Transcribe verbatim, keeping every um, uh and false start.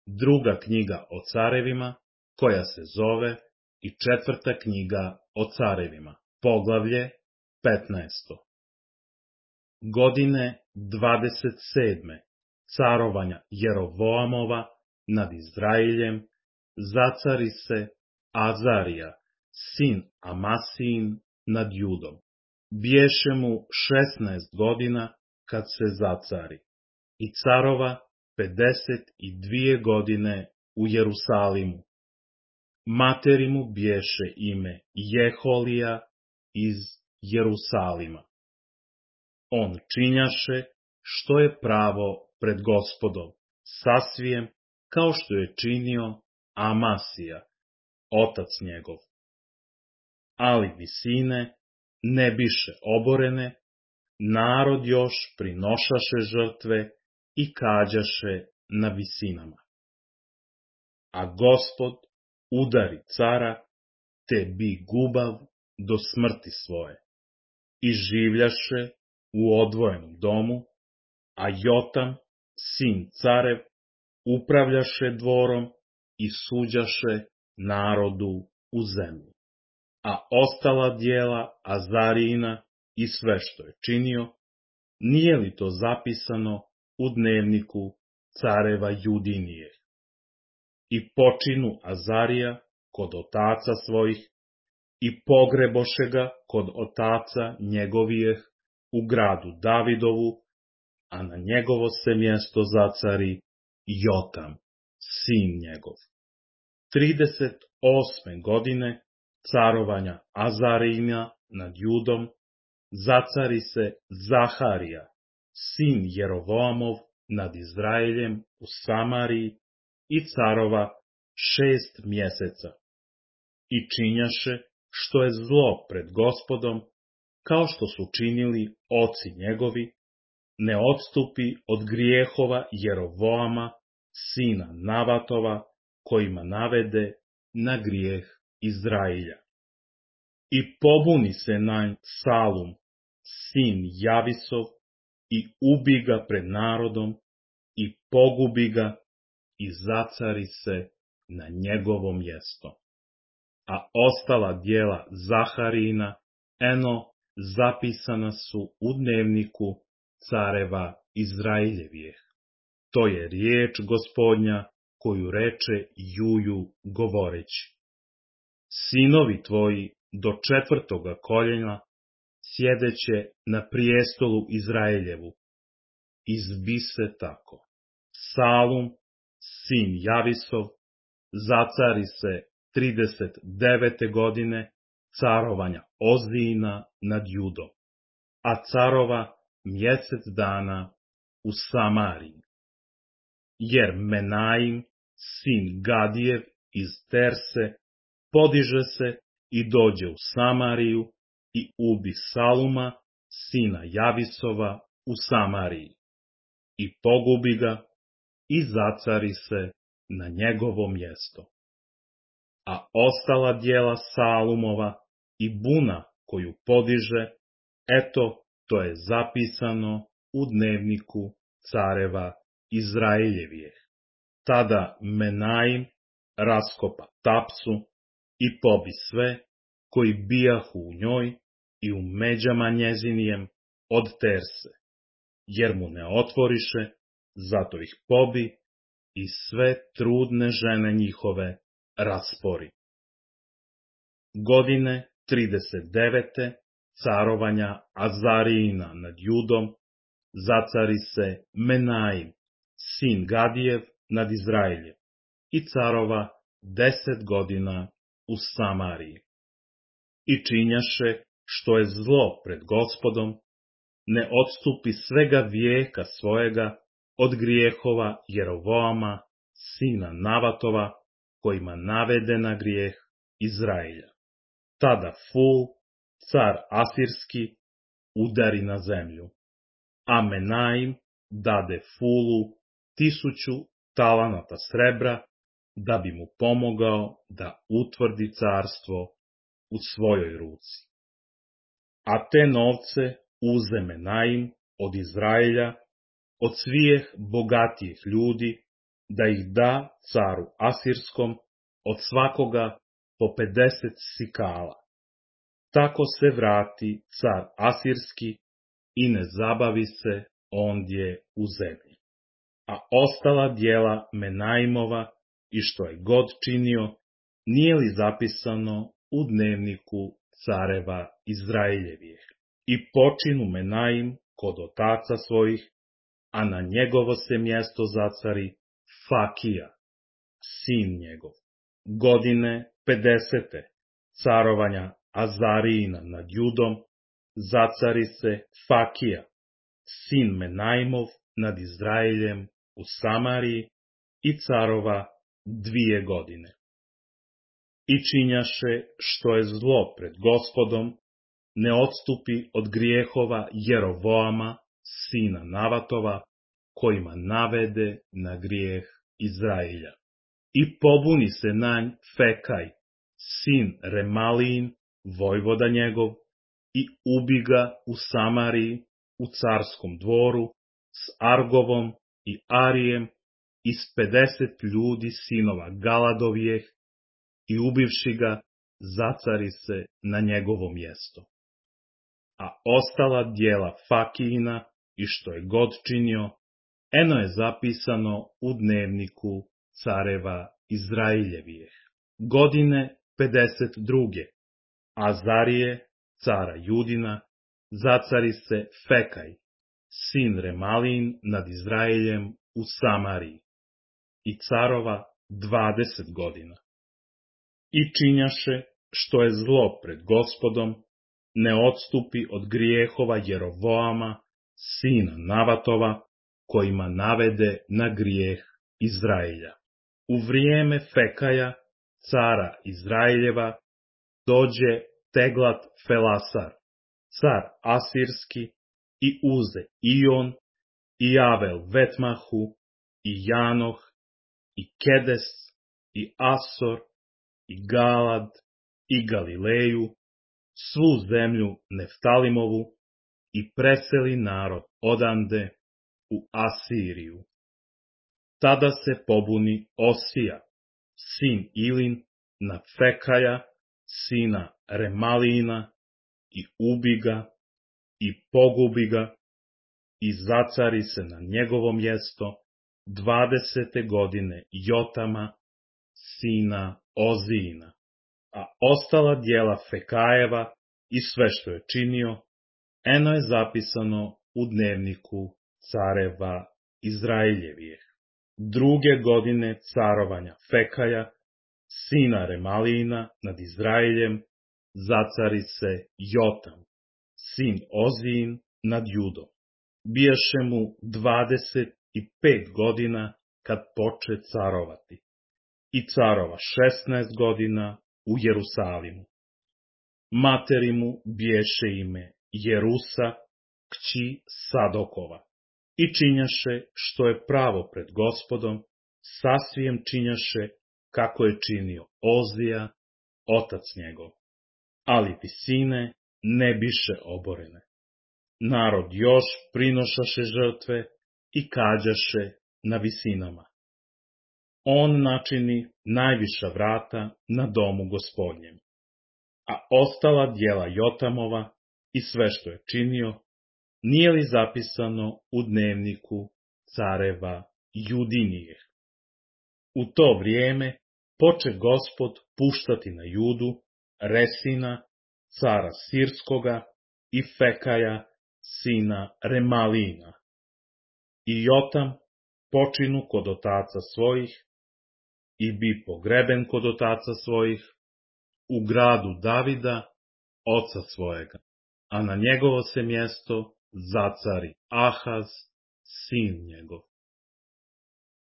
druga knjiga o carevima, koja se zove i četvrta knjiga o carevima, poglavlje petnaesto. Godine dvadeset sedme carovanja Jerovoamova nad Izraeljem zacari se Azarija, sin Amasijin, nad Judom. Biješe mu šesnaest godina kad se zacari i carova pedeset i dvije godine u Jerusalimu. Materi mu biješe ime Jeholija iz Jerusalima. On činjaše što je pravo pred Gospodom, sasvijem kao što je činio Amasija, otac njegov. Ali visine ne biše oborene, narod još prinošaše žrtve i kađaše na visinama. A Gospod udari cara, te bi gubav do smrti svoje, i življaše u odvojenom domu, a Jotam, sin carev, upravljaše dvorom i suđaše narodu u zemlji. A ostala djela Azarijina i sve što je činio, nije li to zapisano u dnevniku careva Judinije? I počinu Azarija kod otaca svojih, i pogreboše ga kod otaca njegovijeh u gradu Davidovu, a na njegovo se mjesto zacari Jotam, sin njegov. trideset osme godine carovanja Azarijina nad Judom zacari se Zaharija, sin Jerovoamov, nad Izraeljem u Samariji i carova šest mjeseca. I činjaše što je zlo pred Gospodom, kao što su činili oci njegovi, ne odstupi od grijehova Jerovoama, sina Navatova, kojima navede na grijeh Izrailja. I pobuni se na Salum, sin Javisov, i ubi ga pred narodom, i pogubi ga, i zacari se na njegovo mjesto. A ostala djela Zaharijina, eno, zapisana su u dnevniku careva Izraeljevijeh. To je riječ Gospodnja koju reče Juju govoreći: Sinovi tvoji do četvrtoga koljena sjedeće na prijestolu Izraeljevu. Izbi se tako. Salum, sin Javisov, zacari se trideset devete godine carovanja Ozijina nad Judom, a carova mjesec dana u Samariji. Jer Menaim, sin Gadijev iz Terse, podiže se i dođe u Samariju i ubi Saluma, sina Javisova, u Samariji. I pogubi ga i zacari se na njegovo mjesto. A ostala djela Salumova i buna koju podiže, eto, to je zapisano u dnevniku careva Izraeljevijeh. Tada Menaim raskopa Tapsu i pobi sve koji bijahu u njoj i u međama njezinijem od Terse, jer mu ne otvoriše, zato ih pobi i sve trudne žene njihove raspori. Godine trideset devete carovanja Azarijina nad Judom zacari se Menaim, sin Gadijev, nad Izraeljem, i carova deset godina u Samariji. I činjaše što je zlo pred Gospodom, ne odstupi svega vijeka svojega od grijehova Jerovoama, sina Navatova, kojima navede na grijeh Izraelja. Tada Ful, car Asirski, udari na zemlju, a Menaim dade Fulu tisuću talanata srebra, da bi mu pomogao da utvrdi carstvo u svojoj ruci. A te novce uze Menaim od Izraelja, od svijeh bogatijih ljudi, da ih da caru Asirskom od svakoga po pedeset sikala. Tako se vrati car Asirski i ne zabavi se ondje u zemlji. A ostala djela Menaimova i što je god činio, nije li zapisano u dnevniku careva Izraeljevih? I počinu Menaim kod otaca svojih, a na njegovo se mjesto zacari Fakija, sin njegov. Godine pedesete carovanja Azarijina nad Judom, zacari se Fakija, sin Menaimov, nad Izraeljem u Samariji i carova dvije godine. I činjaše što je zlo pred Gospodom, ne odstupi od grijehova Jerovoama, sina Navatova, kojima navede na grijeh Izraelja. I pobuni se na nj Fekaj, sin Remalijin, vojvoda njegov, i ubi ga u Samariji, u carskom dvoru, s Argovom i Arijem i s pedeset ljudi sinova Galadovijeh, i ubivši ga, zacari se na njegovo mjesto. A ostala djela Fakijina i što je god činio, eno je zapisano u dnevniku careva Izraeljevijeh. Godine pedeset druge Azarije, cara Judina, zacari se Fekaj, sin Remalijin, nad Izraeljem u Samariji, i carova dvadeset godina. I činjaše što je zlo pred Gospodom, ne odstupi od grijehova Jerovoama, sina Navatova, kojima navede na grijeh Izraelja. U vrijeme Fekaja, cara Izraeljeva, dođe Teglat Felasar, car Asirski, i uze i on, i Avel Vetmahu, i Janoh, i Kedes, i Asor, i Galad, i Galileju, svu zemlju Neftalimovu, i preseli narod odande u Asiriju. Tada se pobuni Osija, sin Ilin, na Fekaja, sina Remalijina, i ubi ga, i pogubi ga, i zacari se na njegovo mjesto dvadesete godine Jotama, sina Ozijina. A ostala djela Fekajeva i sve što je činio, eno je zapisano u dnevniku careva Izraeljevijeh. Druge godine carovanja Fekaja, sina Remalijina, nad Izraeljem, zacari se Jotam, sin Ozijin, nad Judom. Bijaše mu dvadeset i pet godina kad poče carovati, i carova šesnaest godina u Jerusalimu. Materi mu biješe ime Jerusa, kći Sadokova, i činjaše što je pravo pred Gospodom, sasvijem činjaše kako je činio Ozija, otac njegov. Ali visine ne biše oborene. Narod još prinošaše žrtve i kađaše na visinama. On načini najviša vrata na domu Gospodnjem. A ostala djela Jotamova i sve što je činio, nije li zapisano u dnevniku careva Judinijeh? U to vrijeme poče Gospod puštati na Judu Resina, cara Sirskoga, i Fekaja, sina Remalijina. I Jotam počinu kod otaca svojih, i bi pogreben kod otaca svojih, u gradu Davida, oca svojega, a na njegovo se mjesto zacari Ahaz, sin njegov.